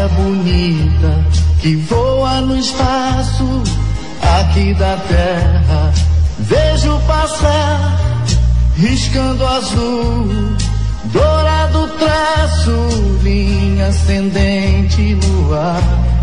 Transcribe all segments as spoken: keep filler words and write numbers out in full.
estrela bonita que voa no espaço aqui da terra. Vejo passar, riscando azul, dourado traço, linha ascendente no ar.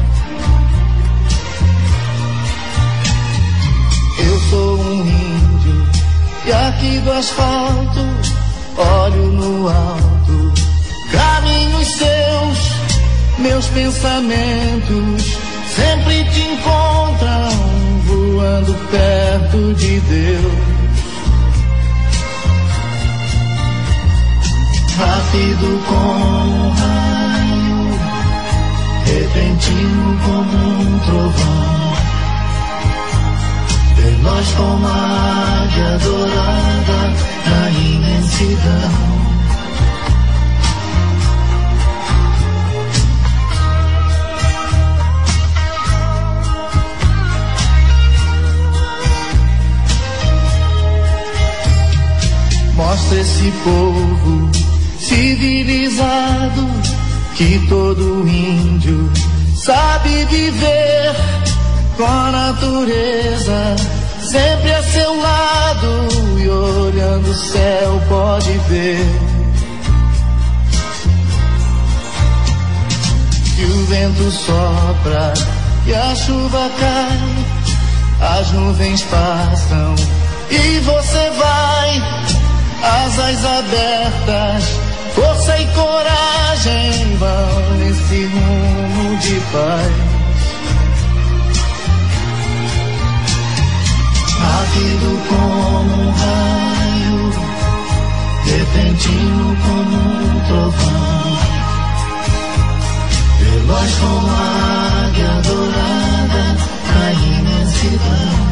Eu sou um índio e aqui do asfalto olho no alto, caminhos seus, meus pensamentos sempre te encontram voando perto de Deus. Rápido como um raio, repentino como um trovão, veloz como a águia dourada na imensidão. Mostra esse povo civilizado que todo índio sabe viver com a natureza sempre a seu lado, e olhando o céu pode ver que o vento sopra e a chuva cai, as nuvens passam e você vai, asas abertas, força e coragem vão nesse rumo de paz. Rápido como um raio, repentino como um trovão, veloz como a águia dourada na imensidão.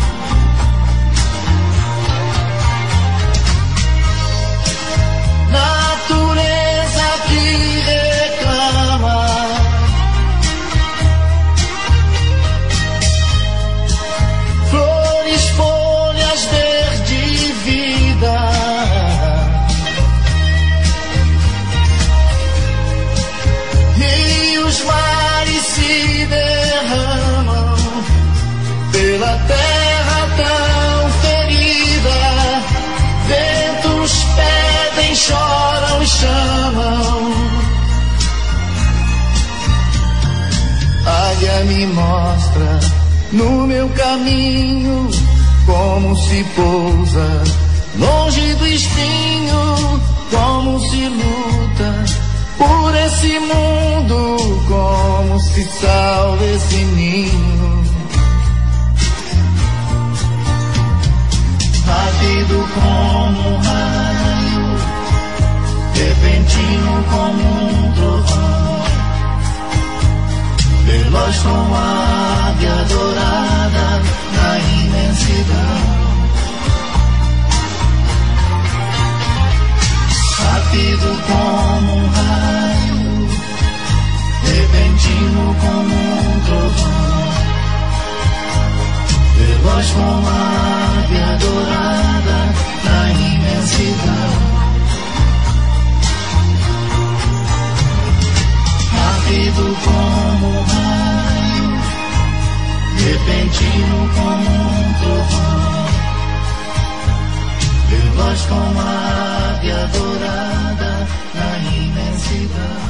Natureza que reclama, flores, folhas, verde, vida, rios, mares se derramam pela terra tão ferida, ventos pedem, choram e chamam. A águia me mostra no meu caminho como se pousa longe do espinho, como se luta por esse mundo, como se salva esse ninho. Rápido como um raio, repentino como um trovão, veloz como a águia dourada na imensidão. Rápido como um raio, repentino como um trovão, veloz como a águia dourada na imensidão. Rápido como um raio, repentino como um trovão, veloz como a águia dourada na imensidão.